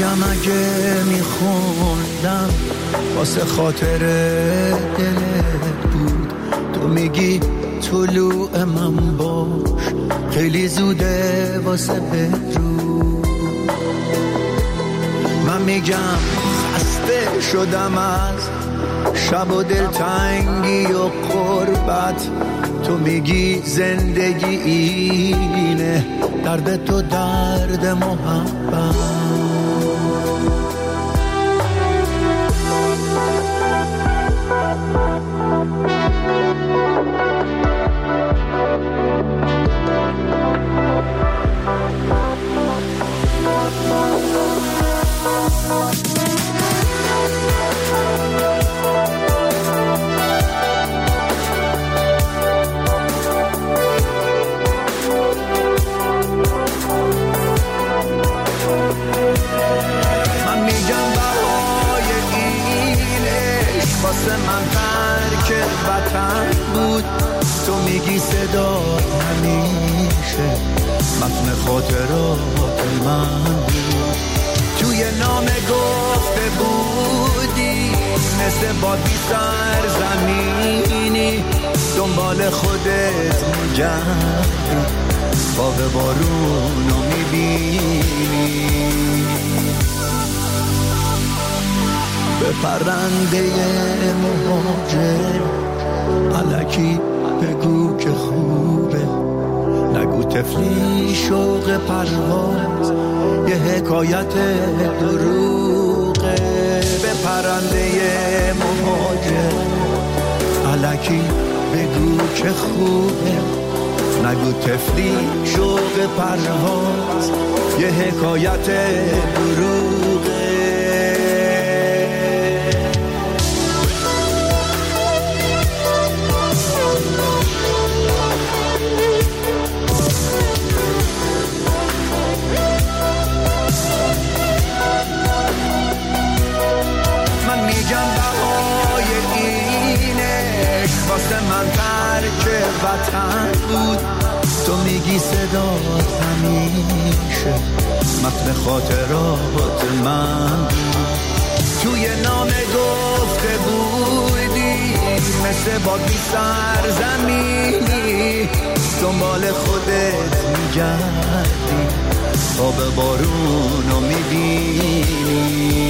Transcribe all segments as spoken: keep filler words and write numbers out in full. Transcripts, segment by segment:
میگم اگه میخوندم واسه خاطر دلت بود، تو میگی طلوع من باش خیلی زوده واسه بدرود. من میگم خسته شدم از شب و دلتنگی و غربت، تو میگی زندگی اینه درد تو درد محبت. من ترک وطن بود، تو میگی صدا همیشه متن خاطرات من بود. توی نامه گفته بودی مثل بادی سرزمینی دنبال خودت میگردی، خواب بارونو میبینی. به پرنده مهاجر الکی بگو که خوبه، نگو تفلی شوق پرواز یه حکایت دروغه. به پرنده مهاجر الکی بگو که خوبه، نگو تفلی شوق پرواز یه حکایت دروغه. واسه من ترک وطن بود، تو میگی صدات همیشه متن خاطرات من بود. توی نامه گفته بودی مثل بادی سرزمینی دنبال خودت میگردی، خواب بارونو میبینی.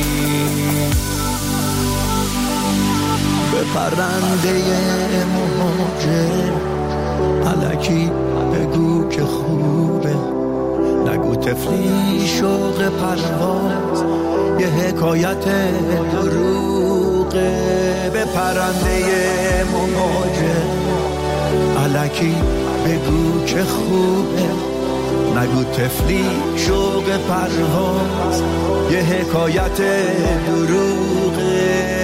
به پرنده مهاجر الکی بگو که خوبه، نگو تفلی شوق پرواز یه حکایت دروغه. به پرنده مهاجر الکی بگو که خوبه، نگو تفلی شوق پرواز یه حکایت دروغه.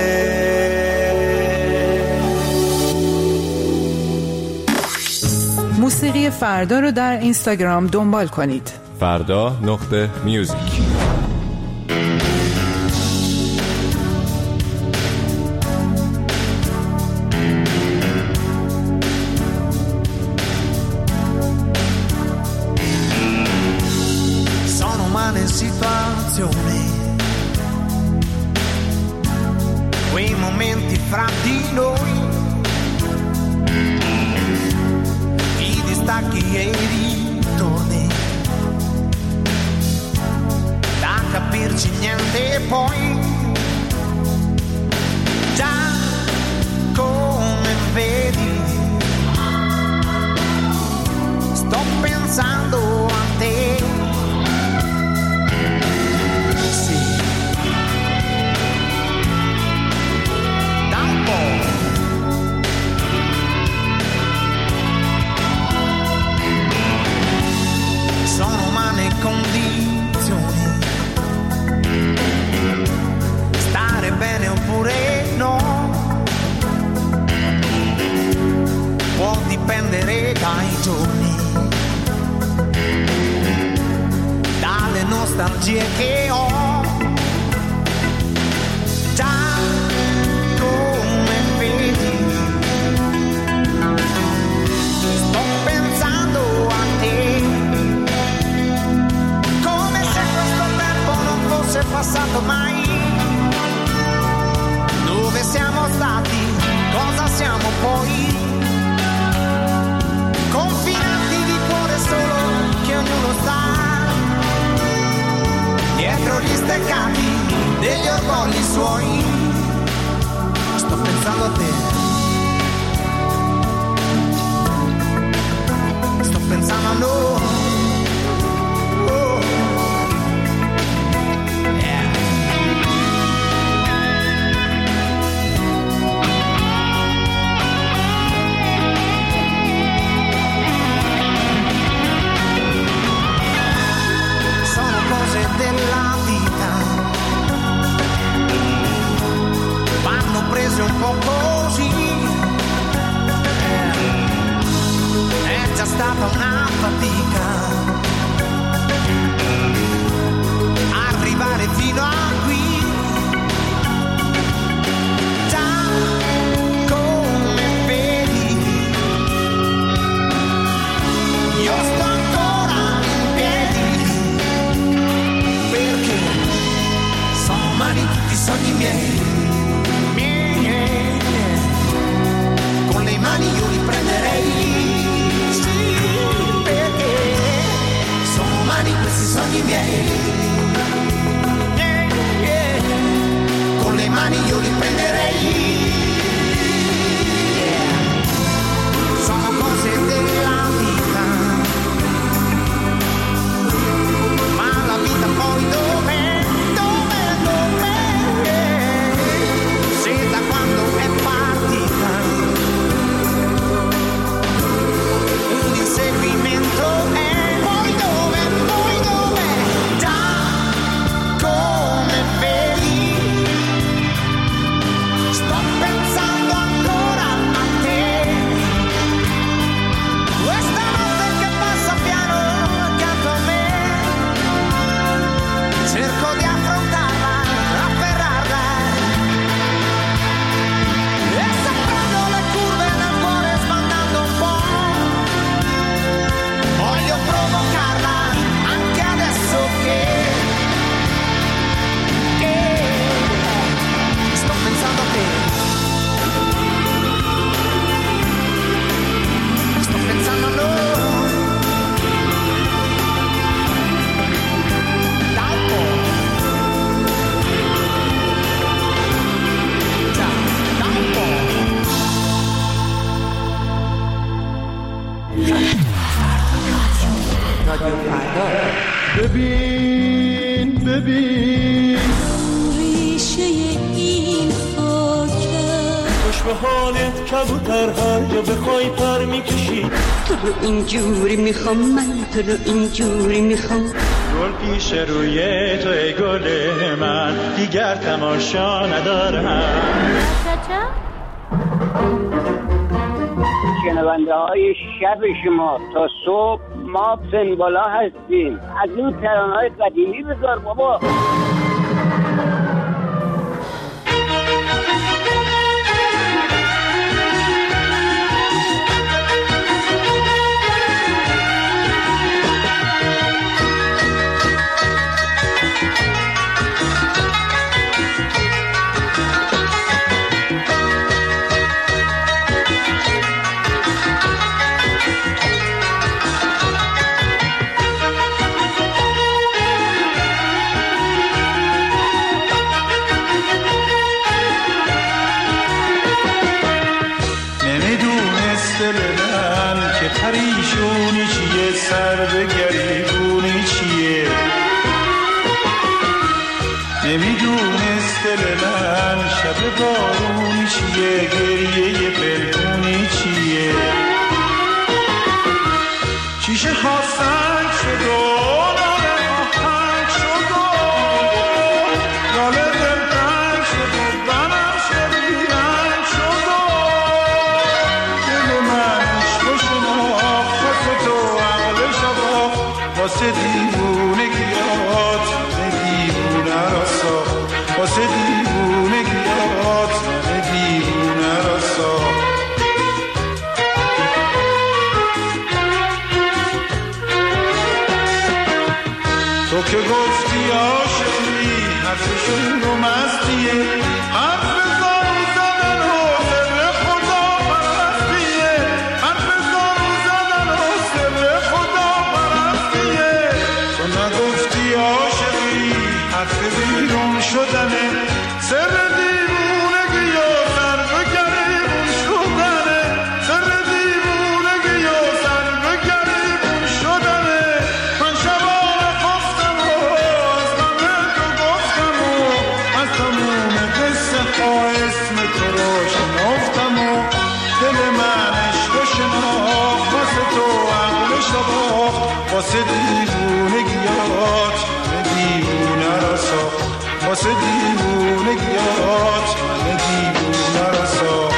موسیقی فردا رو در اینستاگرام دنبال کنید. فردا نقطه میوزیک. Sono umane situazioni, quei momenti fra di noi, stacchi e ritorni, da capirci niente poi, già come vedi, sto pensando a te, sì, da un po'. Sono umane condizioni, stare bene oppure no, può dipendere dai giorni, dalle nostalgie che ho, già come vedi, sto pensando a te. tuoi, sto pensando a te, sto pensando a noi. Oh. Yeah. Sono cose della vita, vanno prese un po' così. È già stata una fatica arrivare fino a qui. Già come vedi, io sto ancora in piedi, perché sono umani tutti i sogni miei. Con le mani io li prenderei, sì, perché sono umani questi sogni miei. Yeah, yeah. Con le mani io li prenderei, yeah. Sono cose della vita, ma la vita poi dov'è, dov'è, dov'è? Se da quando è partita un inseguimento è, poi dove, poi dove, già come vedi, sto pensando ancora a te. Questa notte che passa piano accanto a me, cerco di affrontarla, afferrarla, e saprando le curve nel cuore sbandando un po', voglio provocarla anche adesso che, che sto pensando a te, sto pensando a noi, da un po', già, da un po'. رادیو فردا. ببین ببین ریشه این خاکه، خوش به حالت کبوترها یا بخوای پر میکشی، تو رو اینجوری میخوام، من تو رو اینجوری میخوام. گل پیش روی تو ای گل من، دیگر تماشا ندارم. شنونده های شب شما تا صبح ما پنبالا هستیم. از این ترانه های قدیمی بذار بابا. پریشونی چیه، سر به گریبونی چیه، نمیدونست دل من شب بارونی چیه، گریه پلکونی چیه. شیشه ها سنگ شد و ناله آهنگ شد و ناله دلتنگ شد و بنم شد بیرنگ شد و دل من عشق و شناخت تو عقل شبا واسه دیوونگیات دیوونه را ساخت، واسه دیوونگیات دیوونه را ساخت. تو که گفتی عاشقی حرفشون رو مستیه، حرف زارو زدن و سر خدا پرستیه، حرف زارو زدن و سر خدا پرستیه. تو نگفتی عاشقی حرف بیرون شدنه، سر واسه دیوونگیات من دیوونه را ساخت واسه دیوونگیات من دیوونه را ساخت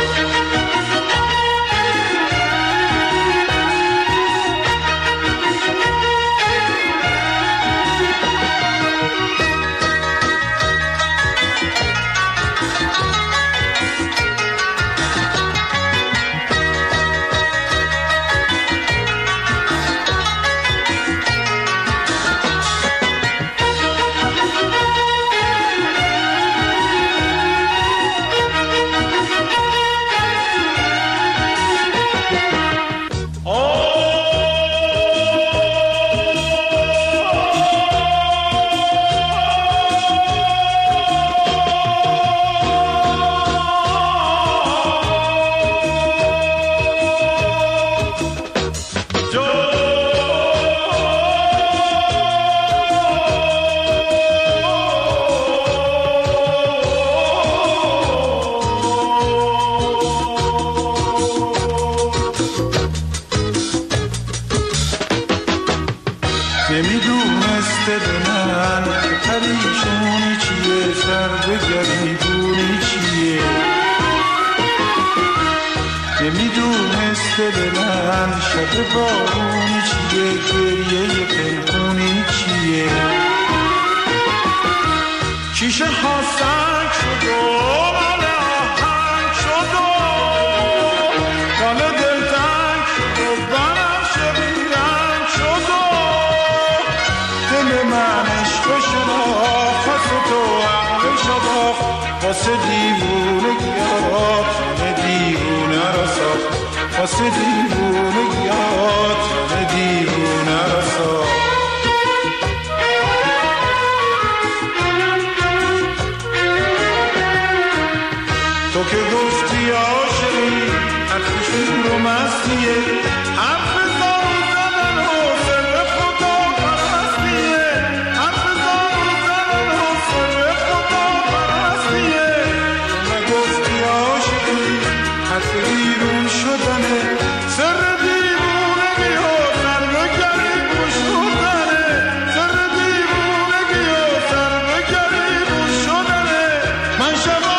بارونی چیه گریه پنهونی چیه شیشه ها سنگ شد و مال آهنگ شد و مال دلتنگ شد و بنفشه بیرنگ شد و دل من عشق شناخت واسه تو عقل شناخت واسه دیوونگیات من دیوونه را ساخت واسه دیوونگیات من دیوونه را ساخت تو که گفتی عاشقی حرف شور و مستیه حرف زارو زدن و سر خدا پرستیه حرف زارو زدن و سر خدا پرستیه تو نگفتی عاشقی حرف بیرون شدنه سر دیوونگی و سر بگری شدنه سر دیوونگی و سر بگری شدنه من شما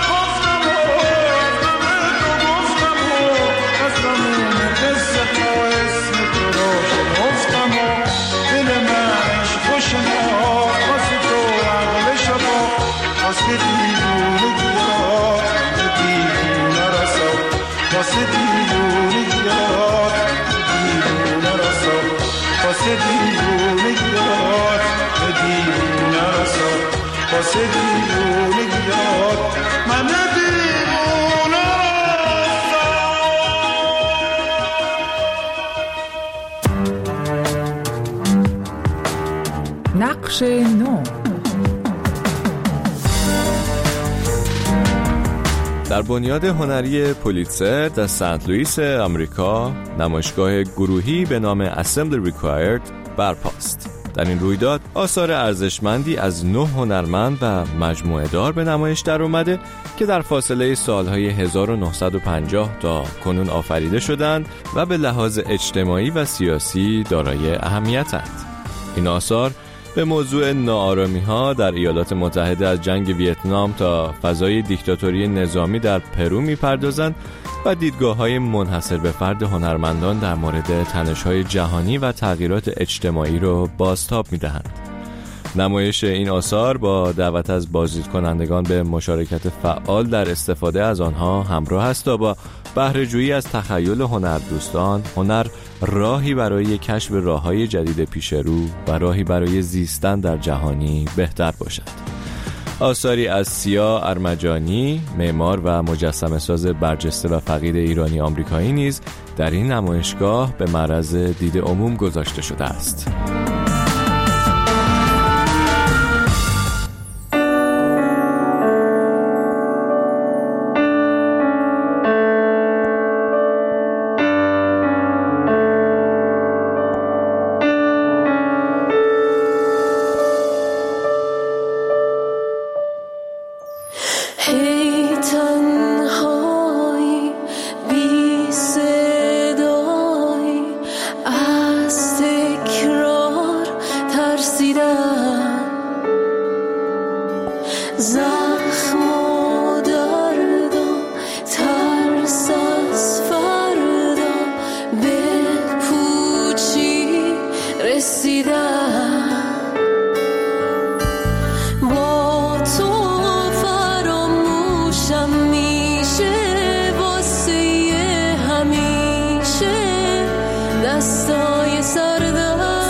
واسه دیوونگیات دیوونه را ساخت واسه دیوونگیات دیوونه را ساخت واسه دیوونگیات من دیوونه را ساخت. نقش نو. در بنیاد هنری پولیتزر در سنت لوئیس آمریکا نمایشگاه گروهی به نام Assembly Required برپاست. در این رویداد آثار ارزشمندی از نه هنرمند و مجموعه دار به نمایش در اومده که در فاصله سالهای هزار و نهصد و پنجاه تا کنون آفریده شدند و به لحاظ اجتماعی و سیاسی دارای اهمیتند. این آثار به موضوع ناآرامی‌ها در ایالات متحده از جنگ ویتنام تا فضای دیکتاتوری نظامی در پرو می‌پردازند و دیدگاه‌های منحصر به فرد هنرمندان در مورد تنش‌های جهانی و تغییرات اجتماعی را بازتاب می‌دهند. نمایش این آثار با دعوت از بازدیدکنندگان به مشارکت فعال در استفاده از آنها همراه است تا با بهره‌جویی از تخیل هنردوستان، هنر راهی برای کشف راه‌های جدید پیش رو و راهی برای زیستن در جهانی بهتر باشد. آثاری از سیا ارمجانی، معمار و مجسمه ساز برجسته و فقید ایرانی آمریکایی نیز در این نمایشگاه به معرض دید عموم گذاشته شده است. از ذکر رسیدم زخم و دردم ترس از فردا به پوچی رسیدم با تو فراموشم میشه واسه همیشه دستای سردم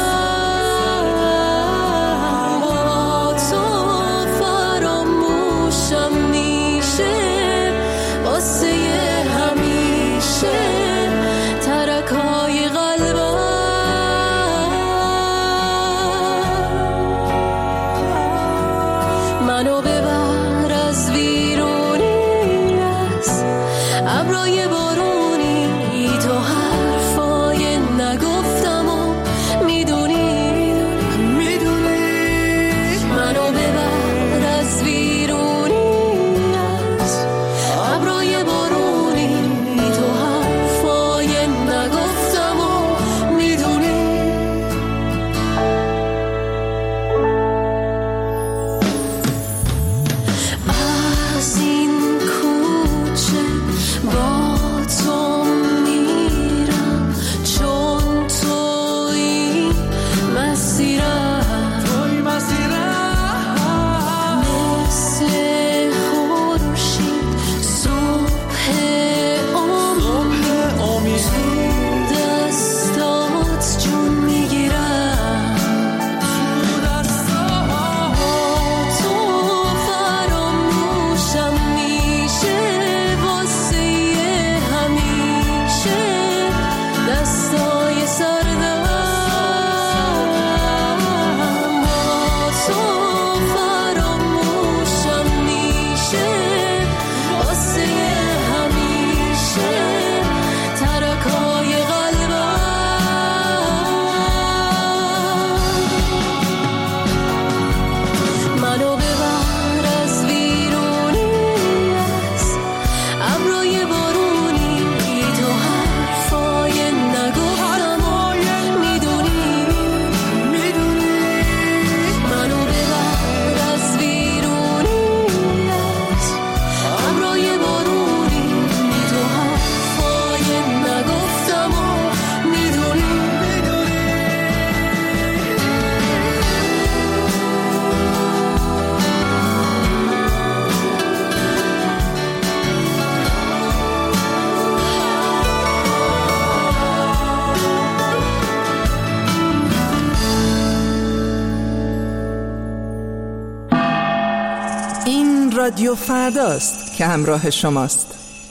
رادیو فرداست که همراه شماست.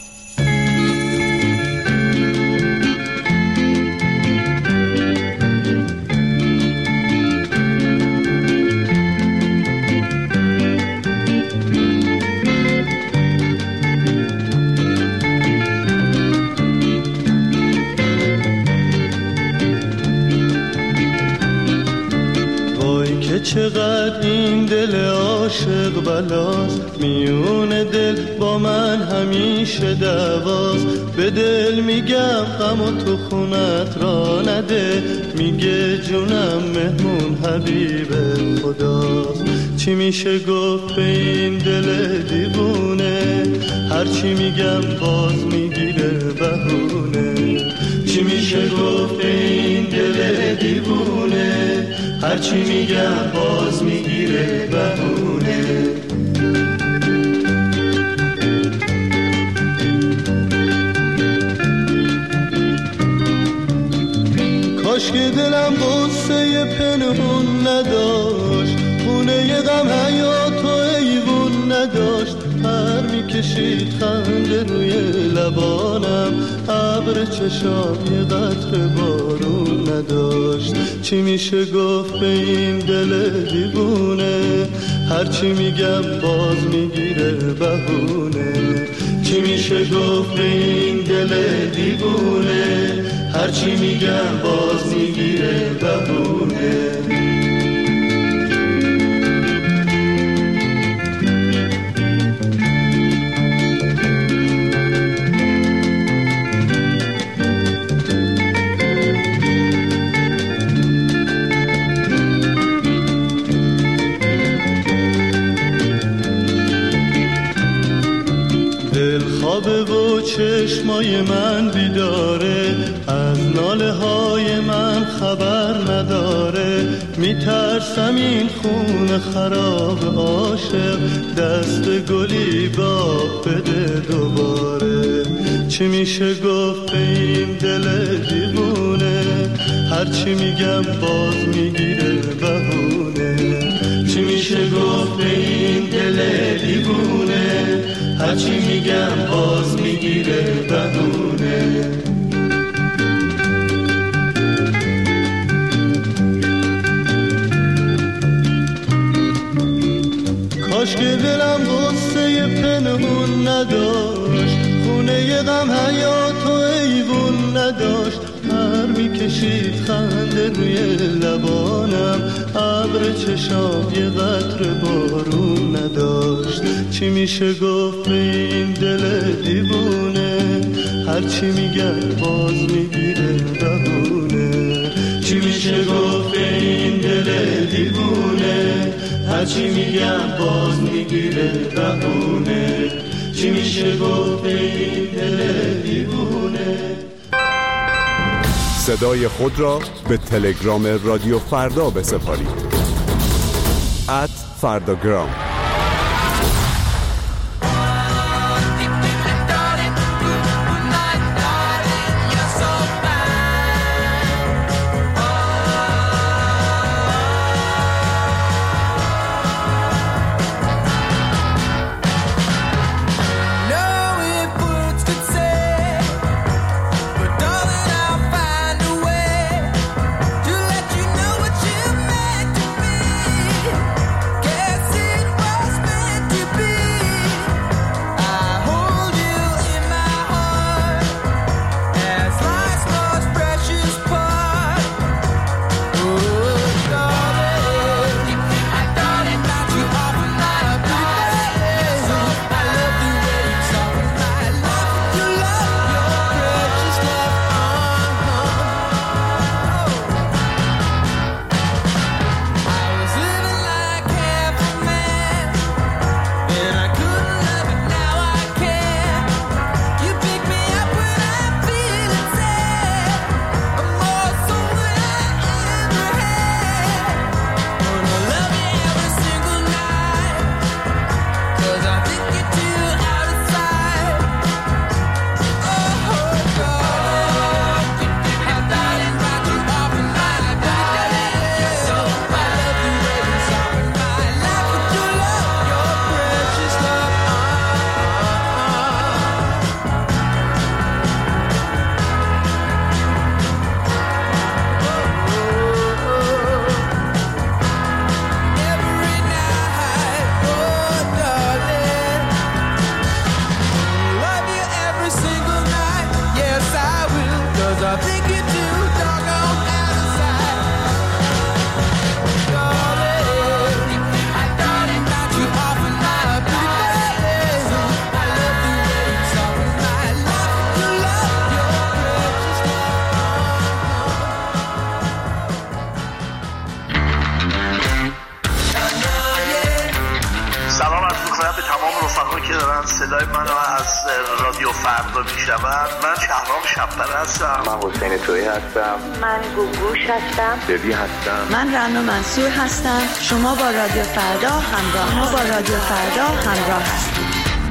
چقدر این دل عاشق بلاست، میون دل با من همیشه دعواست. به دل میگم غم و تو خونت را نده، میگه جونم مهمون حبیب خداست. چی میشه گفت به این دل دیوونه، هرچی میگم باز میگیره بهونه. چی میشه گفت به این دل دیوونه، هرچی میگم باز میگیره بهونه. کاش که دلم غصه پنهون نداشت، خونه ی غم حیات و ایوون نداشت. پر میکشید خنده روی لبانم، ابر چشام یه قطره بارون نداشت. چی میشه گفت به این دل دیوونه، هرچی میگم باز میگیره بهونه. چی میشه گفت به این دل دیوونه، هرچی میگم باز میگیره بهونه. چشمای من بیداره، از ناله های من خبر نداره. میترسم این خون خراب عاشق دست گلی باغ بده دوباره. چی میشه گفت به این دل دیوونه، هرچی میگم باز میگیره بهونه. چی میشه گفت به این دل دیوونه، هرچی میگم باز میگیره بهونه. کاش که دلم غصه پنهون نداشت، خونه غم حیات و ایوون نداشت. هر میکشید خنده روی لبانم، ابر چشام یه قطره بارون نداشت. چی میشه گفت به این دل دیوونه، هرچی میگم باز میگیره بهونه. چی میشه گفت به این دل دیوونه، هرچی میگم باز میگیره بهونه. چی میشه گفت به این دل دیوونه. صدای خود را به تلگرام رادیو فردا بسپارید. ات فرداگرام. صدای منو از رادیو فردا میشنون. من شهرام شب‌پره هستم. من حسین تویی هستم. من گوگوش هستم. ببی هستم. من رنا منصور هستم. شما با رادیو فردا همراه ما با رادیو فردا همراه هستید.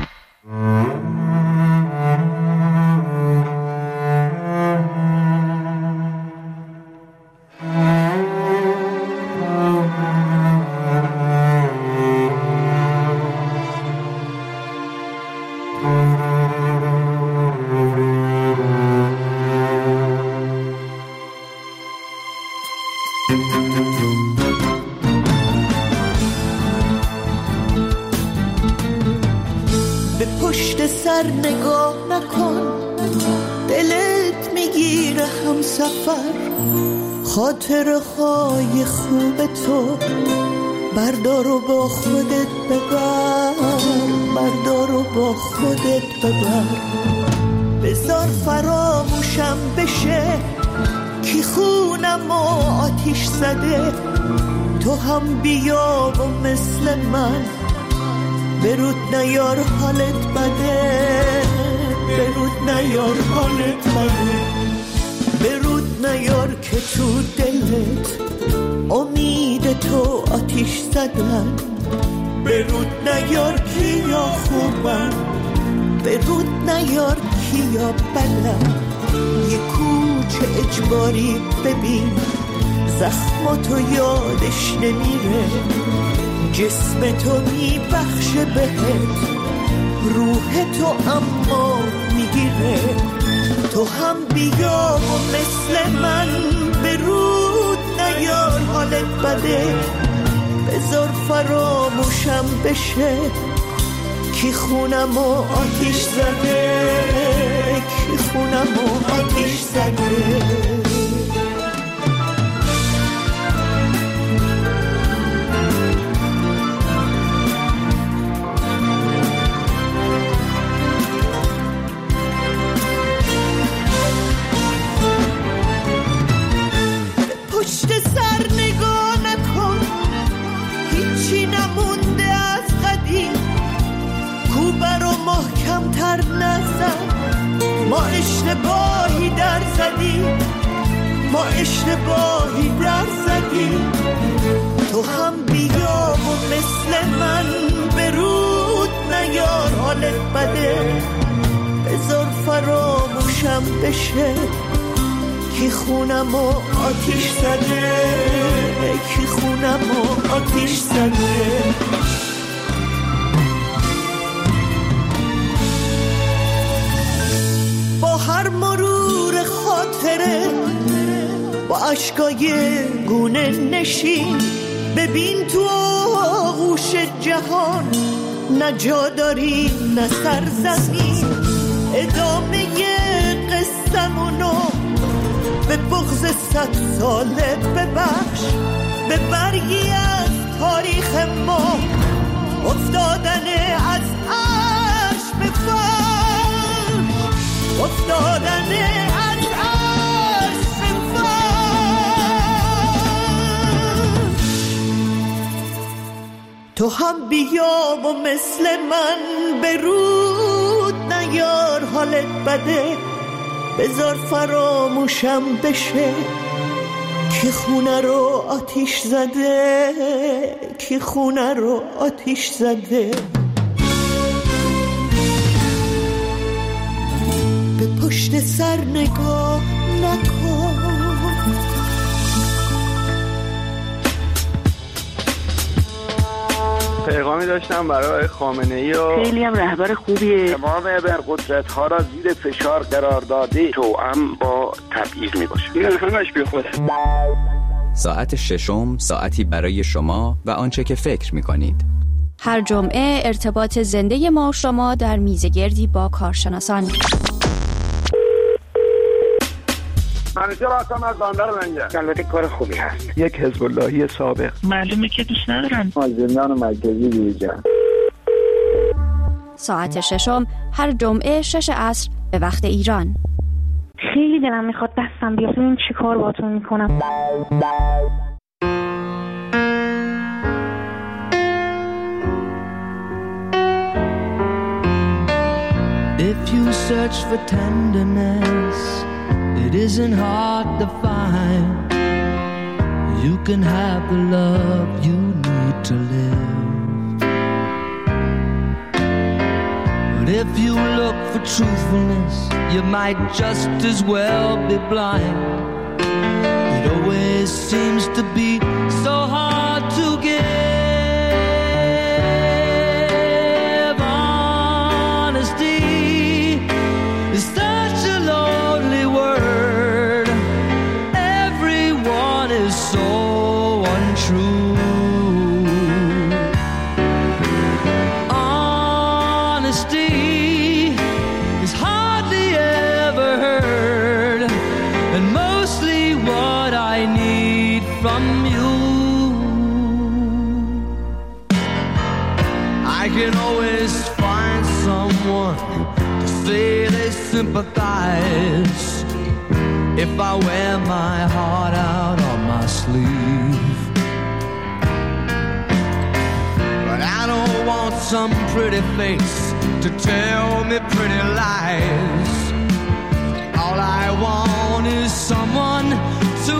به پشت سر نگاه نکن، دلت میگیره هم سفر. خاطره های خوب تو بردار و با خودت ببر، بردار و با خودت ببر. بذار فراموشم بشه کی خونم و آتیش زده. تو هم بیا و مثل من برود نیار حالت بده، برود نیار حالت بده، برود نیار که تو دلت امید تو آتیش زدن، برود نیار کیا خوبن، برود نیار کیا بدن. یه کوچه اجباری ببین زخماتو یادش نمیره، جسم تو میبخشه بهت، روح تو اما میگیره. تو هم بیا و مثل من برود نیار حالت بده، بذار فراموشم بشه کی خونم و آتیش زده، کی خونم و آتیش زده. پشت سر نگاه نکن، هیچی نمونده از قدیم، کوبه رو محکم تر نزن، ما اشتباهی در زدیم، ما اشتباهی در زدیم. تو هم بیا و مثل من برود نیار حالت بده، بذار فراموشم بشه کی خونم و آتیش زده، کی خونم و آتیش زده. با هر مرور خاطره با عشقای گونه نشین، ببین تو آغوش جهان نه جا داری نه سرزمین. ادامه قصه‌مونو به بغض صد ساله ببخش، به برگی از تاریخ ما افتادن از عرش به فرش، افتادن از عرش به فرش. تو هم بیا و مثل من برود نیار حالت بده، بذار فراموشم بشه کی خونه رو آتیش زده، کی خونه رو آتیش زده. به پشت سر نگاه نکن. پیغامی داشتم برای خامنه‌ای و خیلی هم رهبر خوبیه، تمام ابرقدرت ها را زیر فشار قرار داده، توأم با تبعیض می باشه. این همش بی خوده. ساعت ششم، ساعتی برای شما و آنچه که فکر می کنید. هر جمعه ارتباط زنده ما و شما در میزگردی با کارشناسان. منیجر هستم از بندر لنگر. البته کار خوبی هست. یک حزب اللهی سابق. معلومه که دوست ندارن. از زندان مرکزی بیرون. ساعت ششم هر جمعه شش عصر به وقت ایران. خیلی دلم میخواد دستم بیاد ببین چی کار باهاتون میکنم. If you search for tenderness, it isn't hard to find. You can have the love you need to live. But if you look for truthfulness, you might just as well be blind. It always seems to be so hard to give. Honesty is such a lonely word. Everyone is so untrue. Honesty is hardly ever heard, and mostly what I need from you. I can always find someone to say they sympathize if I wear my heart out on my sleeve. But I don't want some pretty face to tell me pretty lies. All I want is someone to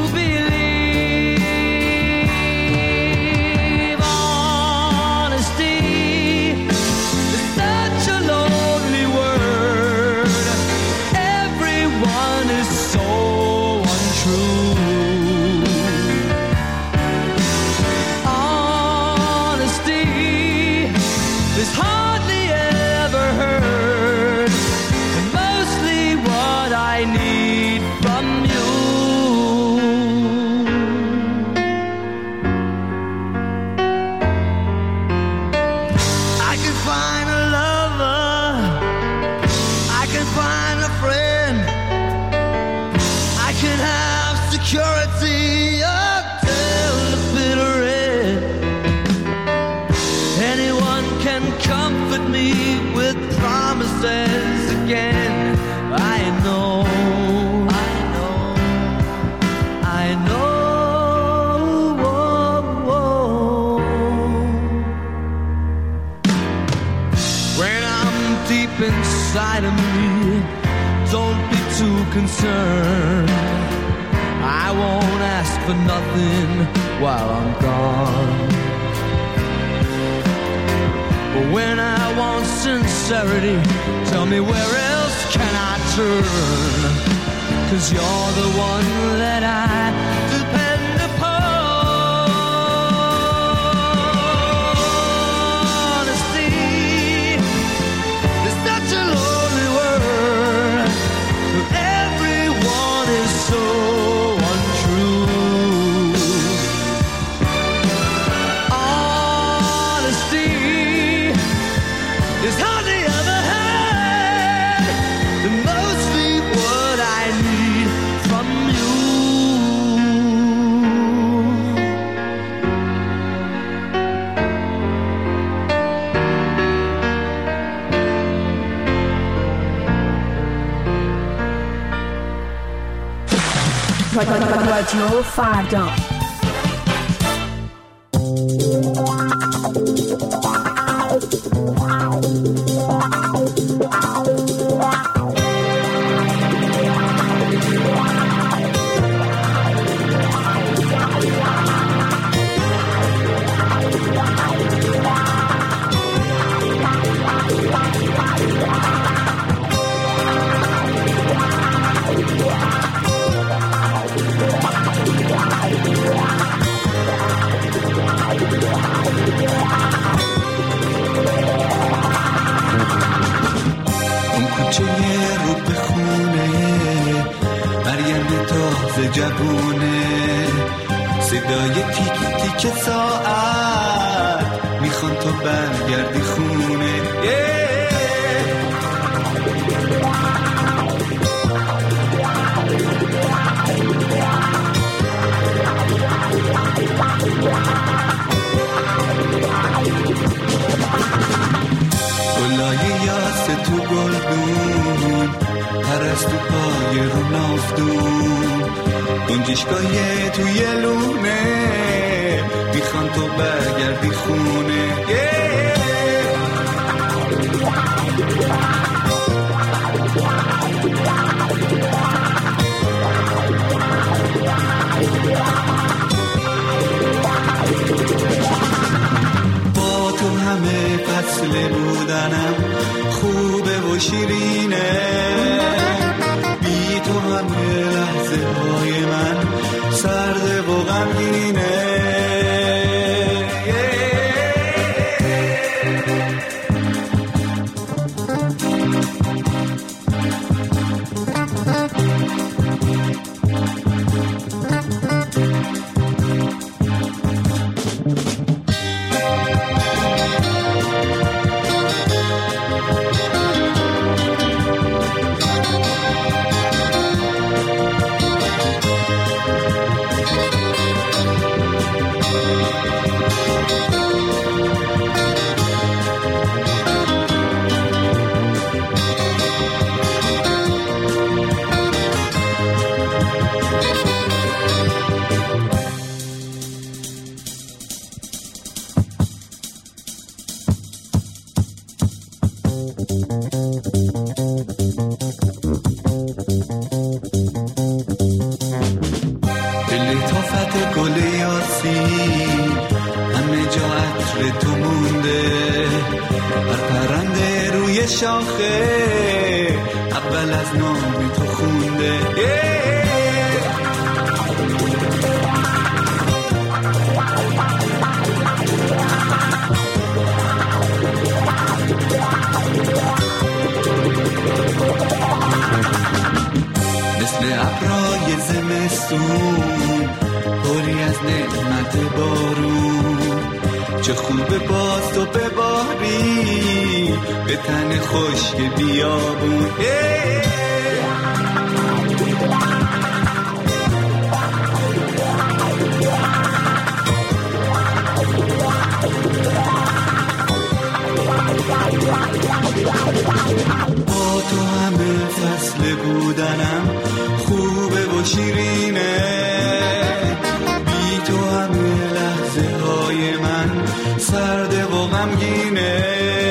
believe. Honesty is such a lonely word. Everyone is so untrue. Honesty is hardly ever heard, and mostly what I need from you. I can find a lover, I can find a friend, I can have security until the bitter end. Anyone can comfort me with promises again. I know, I know, I know. When I'm deep inside of me, don't be too concerned. I won't ask for nothing while I'm gone. But when I want sincerity, tell me where else can I turn? 'Cause you're the one that I depend upon. Honesty is such a lonely word. Everyone is so untrue. Honesty is hardly ever heard, and mostly what I need from you. رادیو فردا. رو به خونه مریم تازه جوونه، صدای تیک تیک ساعت میخوان تو برگردی خونه. گلای یاس تو گلدون، پرستو پای رو نافتون، گنجشگاه توی لونه میخوان تو برگردی خونه. با تو همه فصل بودنم خوبه و شیرینه، بی تو همه لحظه های من سرده و غمگینه. گل یاسین همه جا عطر تو مونده، هر پرنده روی شاخه اول از نام تو خونده. مثل ابرای زمستون پری از نعمت بارون، چه خوبه باز تو بباری به تن خشک بیابون. با تو همه فصل بودنم خوبه و شیرینه، بی تو همه لحظه های من سرده و غمگینه.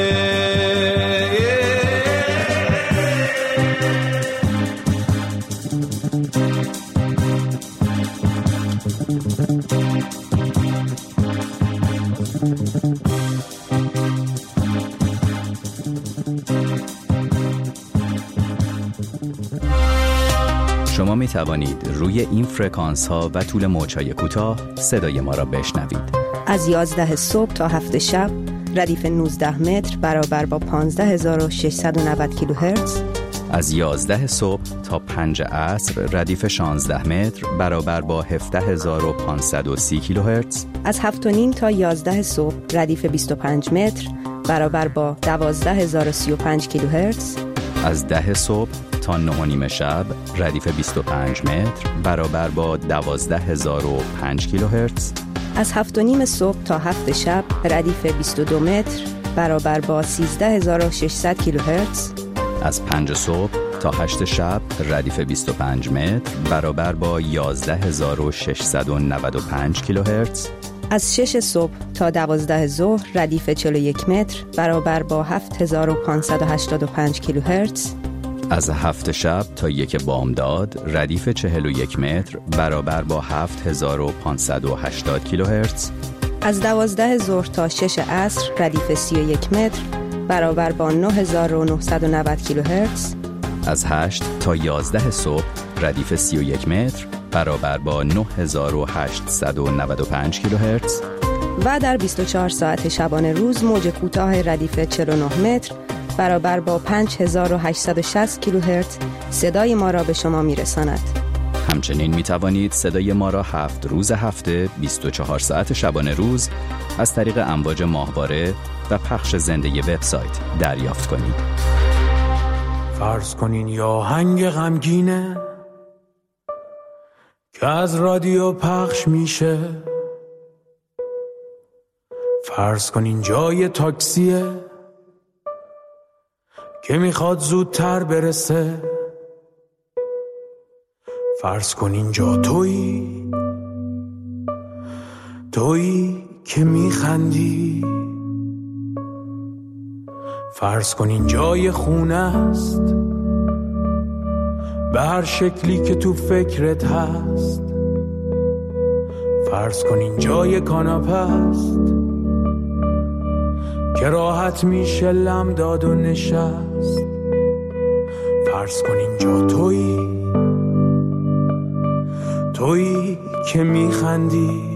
شما می توانید روی این فرکانس ها و طول موج‌های کوتاه صدای ما را بشنوید. از یازده صبح تا هفت شب ردیف نوزده متر برابر با پانزده هزار و ششصد و نود کیلوهرتز. از یازده صبح تا پنج عصر ردیف شانزده متر برابر با هفده هزار و پانصد و سی کیلوهرتز. از هفت و نیم تا یازده صبح ردیف بیست و پنج متر برابر با دوازده هزار و سی و پنج کیلوهرتز. از ده صبح تا نه و نیم شب ردیف بیست و پنج متر برابر با دوازده هزار و پنج کیلوهرتز. از هفت و نیم صبح تا هفت شب ردیف بیست و دو متر برابر با سیزده هزار و ششصد کیلوهرتز. از پنج صبح تا هشت شب ردیف بیست و پنج متر برابر با یازده هزار و ششصد و نود و پنج کیلوهرتز. از شش صبح تا دوازده ظهر ردیف چهل و یک متر برابر با هفت هزار و پانصد و هشتاد و پنج کیلوهرتز. از هفت شب تا یک بامداد ردیف چهل و یک متر برابر با هفت هزار و پانصد و هشتاد کیلوهرتز. از دوازده ظهر تا شش عصر ردیف سی و یک متر برابر با نه هزار و نهصد و نود کیلوهرتز. از هشت تا یازده صبح ردیف سی و یک متر برابر با نه هزار و هشتصد و نود و پنج کیلوهرتز. و در بیست و چهار ساعت شبانه روز موج کوتاه ردیف چهل و نه متر برابر با پنج هزار و هشتصد و شصت کیلوهرتز صدای ما را به شما میرساند. همچنین می توانید صدای ما را هفت روز هفته بیست و چهار ساعت شبانه روز از طریق امواج ماهواره و پخش زنده وبسایت دریافت کنید. فرض کنین یا آهنگ غمگینه که از رادیو پخش میشه، فرض کنین جای تاکسیه که میخواد زودتر برسه، فرض کن اینجا تویی تویی که میخندی، فرض کن این جای خونه است به هر شکلی که تو فکرت هست، فرض کن این جای کاناپه است که راحت میشه لم داد و نشست، فرض کن اینجا تویی تویی که میخندی.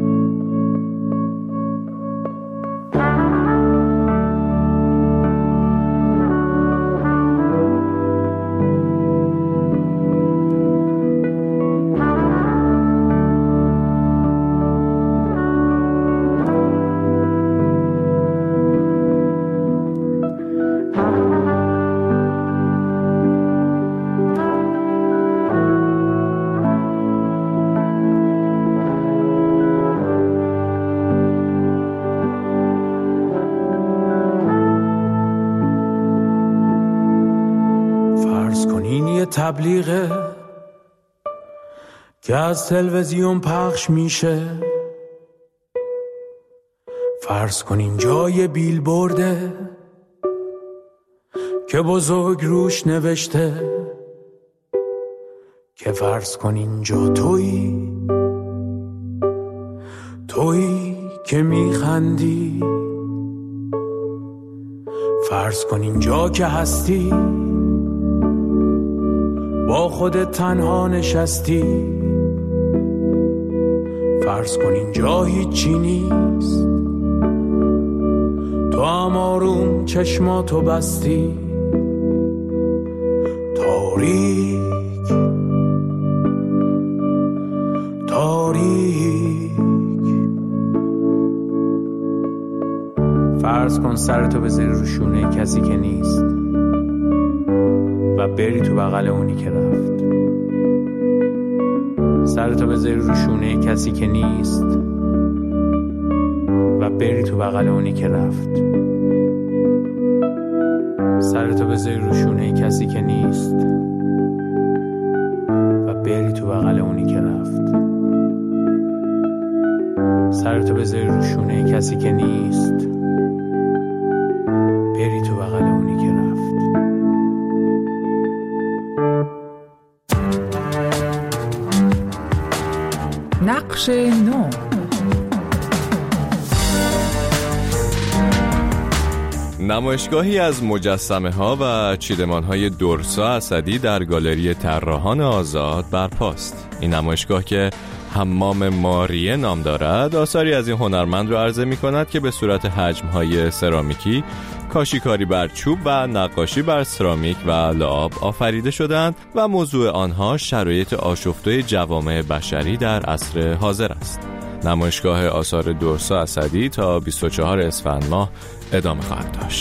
تبلیغه که از تلویزیون پخش میشه، فرض کن این جای بیلبورده که بزرگ روش نوشته که فرض کن اینجا تویی تویی که میخندی، فرض کن اینجا که هستی، با خودت تنها نشستی، فرض کن اینجا هیچی نیست، تو هم آروم چشماتو بستی، تاریک تاریک. فرض کن سرتو بذاری رو شونه کسی که نیست و بری تو بغل اونی که رفت. سرتو بذاری رو شونه کسی که نیست و بری تو بغل اونی که رفت. سرتو بذاری رو شونه کسی که نیست و بری تو بغل اونی که رفت. سرتو بذاری رو شونه کسی که نیست، بری تو بغل اونی که رفت. نقش نو. نمایشگاهی از مجسمه ها و چیدمان های درسا اسدی در گالری طراحان آزاد برپاست. این نمایشگاه که حمام ماریه نام دارد، آثاری از این هنرمند را عرضه می کند که به صورت حجم های سرامیکی، کاشیکاری بر چوب و نقاشی بر سرامیک و لعاب آفریده شدند و موضوع آنها شرایط آشفته جوامع بشری در عصر حاضر است. نمایشگاه آثار درسا اسدی تا بیست و چهارم اسفند ماه ادامه خواهد داشت.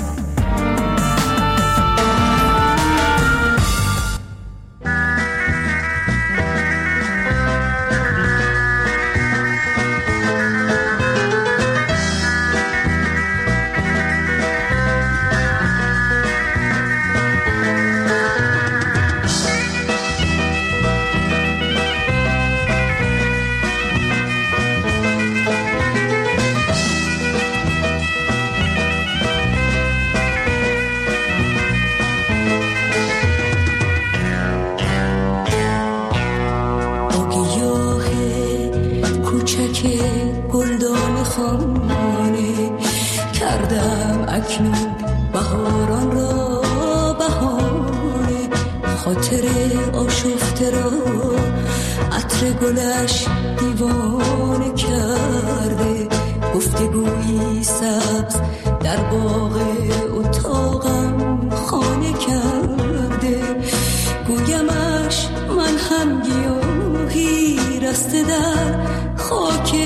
گلدان خانه کردم اکنون بهاران را بهانه، خاطر آشفته را عطر گلش دیوانه کرده، گفتگویی سبز در باغ اتاقم خانه کرده، گویمش من هم گیاهی رسته در خاک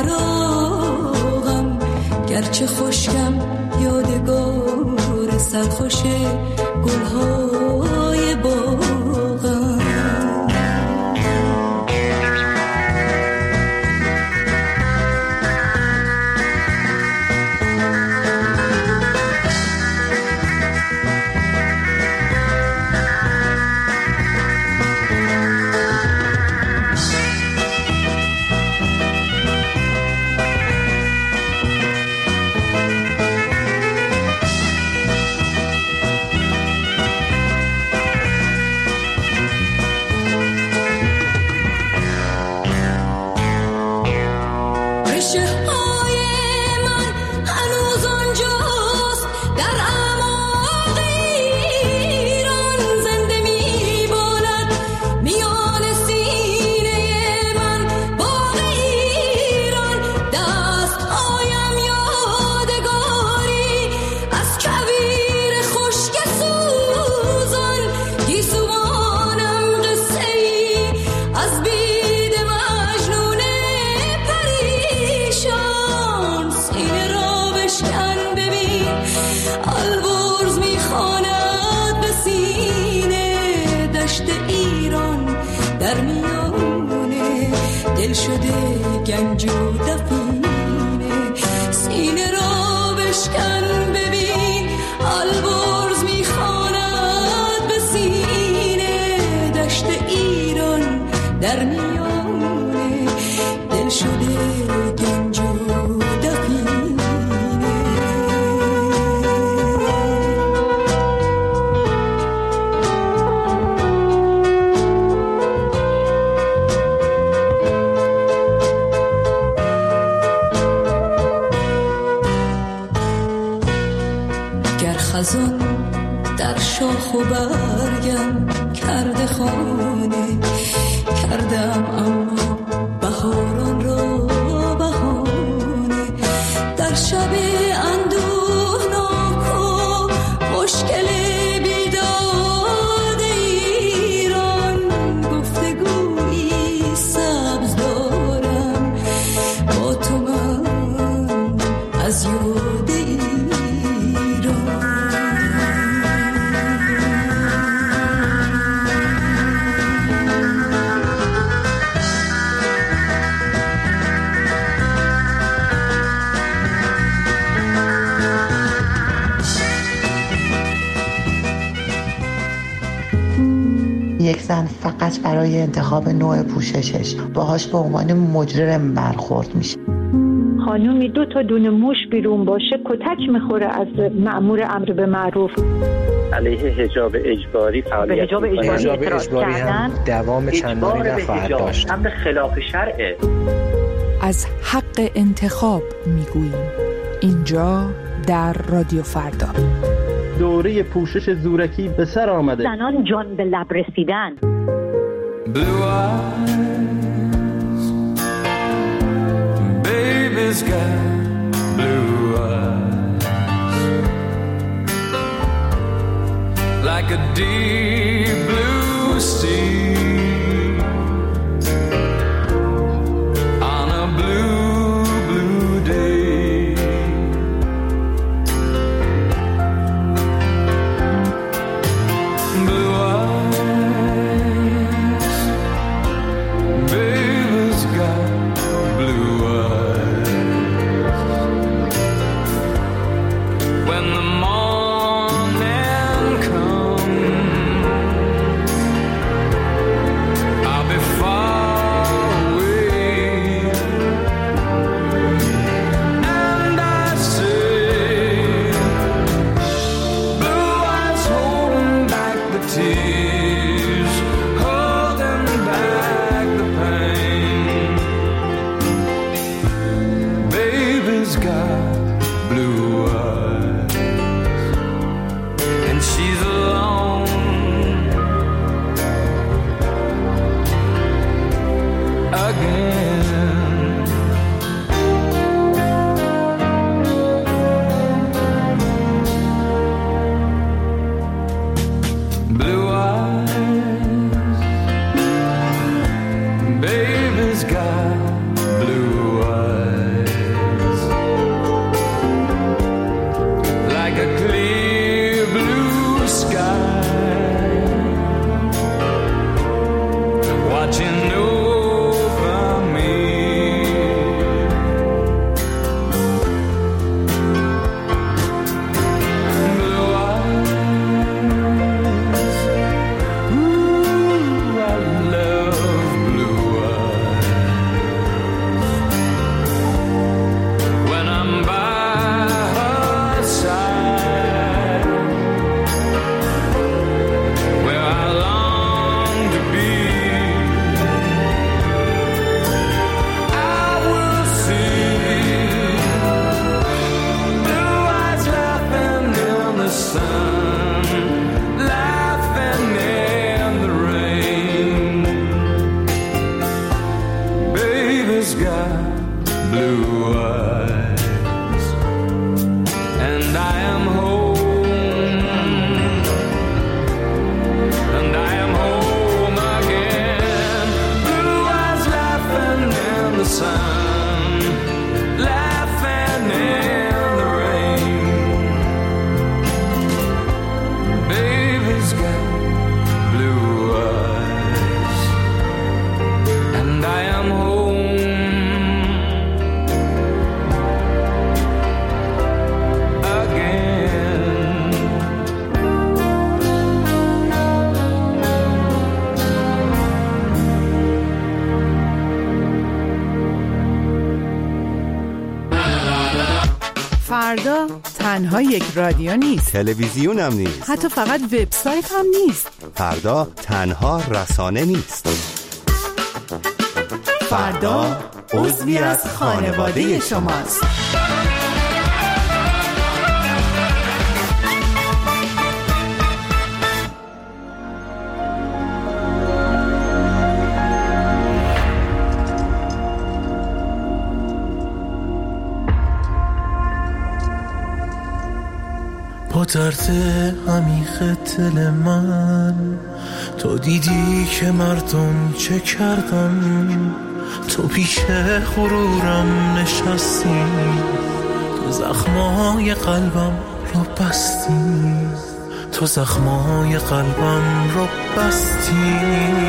فراغم، گرچه خشکم یادگار سرخوش گلهای باغم. در میانه دل شده گنج و دفینه، سینه را بشکن ببین البرز میخواند به سینه، دشت ایران در میانه دل شده گنج و دفینه. خزان در شاخ و برگم کرده خانه کردم، اما بهاران را بهانه در شب اندوهناک و مشکل بیداد ایران گفتگویی سبز دارم با تو من از یاد یک زن فقط برای انتخاب نوع پوششش باهاش به عنوان مجرم برخورد میشه. خانومی دو تا دونه موش بیرون باشه کتک میخوره از مأمور امر به معروف. علیه حجاب اجباری فعالیت حجاب اجباری, حجاب اجباری هم دوام چندانی نخواهد داشت. امر خلاف شرعه. از حق انتخاب میگوییم اینجا در رادیو فردا. دوره پوشش زورکی به سر آمده. زنان جان به لب رسیدن. Blue eyes, baby's got blue eyes, like a deep blue sea on a blue, blue day. Blue eyes, baby's got blue eyes. When the morning comes, I'll be far away, and I say, blue eyes holding back the tears, holding back the pain. Baby's got blue eyes, and she's alone again. Blue eyes, baby's got blue eyes, like a clear blue sky, watching over me. Blue eyes, ooh, I love blue eyes. When I'm by her side, where I long to be, I will see blue eyes laughing in the sun, laughing in the rain. Baby's got blue eyes, and I am home, and I am home again. Blue eyes laughing in the sun, laughing in the rain. Baby's got blue eyes, and I am home again. فردا تنها یک رادیو نیست، تلویزیون هم نیست، حتی فقط وبسایت هم نیست. فردا تنها رسانه نیست. فردا عضوی از خانواده شماست. درد عمیق دل من، تو دیدی که مردم چه کردم، تو پیش غرورم نشستی، تو زخمای قلبم رو بستی، تو زخمای قلبم رو بستی.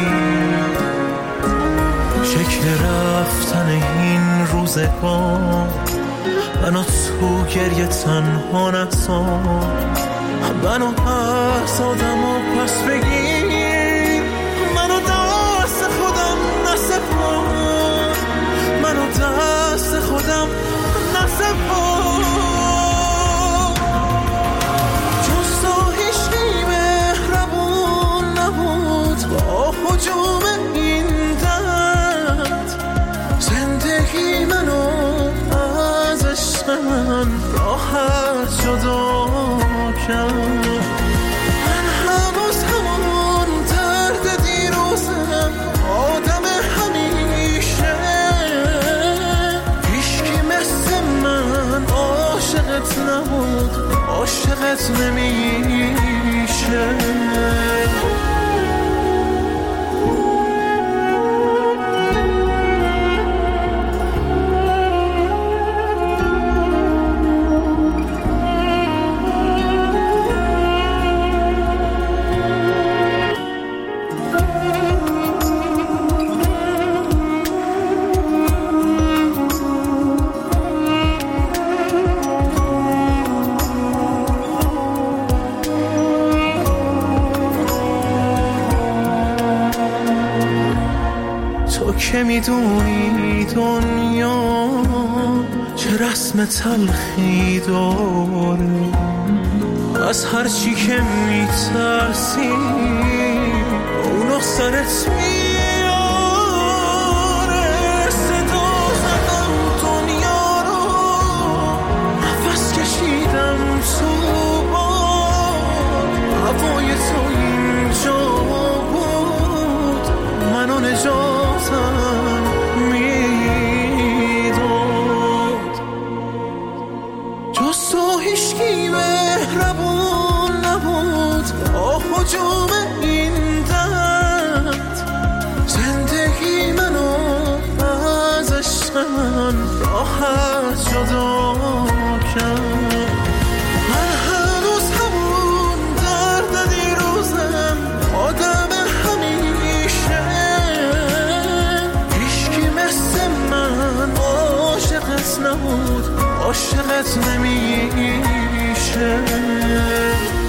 شکل رفتن این روزگار منو تو گریه تنها نذار، منو از آدم و پس بگیر، منو دست خودم نسپار، منو دست خودم نسپار. جز تو هیچی مهربون نبود با حجوم این درد، زندگی منو من راحت جدا کرد. من هنوز همون درد دیروزم، آدم همیشه، هیچکی مثل من عاشقت نبود، عاشقت نمیشه. که میدونی دنیا چه رسم تلخی داره، از هر چی که میترسی اونو سرت میاره. صدا زدم دنیا رو، نفس کشیدم تو باد، هوای تو اینجا بود، منو نجاتم حجوم این درد، زندگی منو از عشق من راحت جدا کرد. من هنوز همون درد دیروزم، آدم همیشه، هیچکی مثل من عاشقت نبود، عاشقت نمیشه.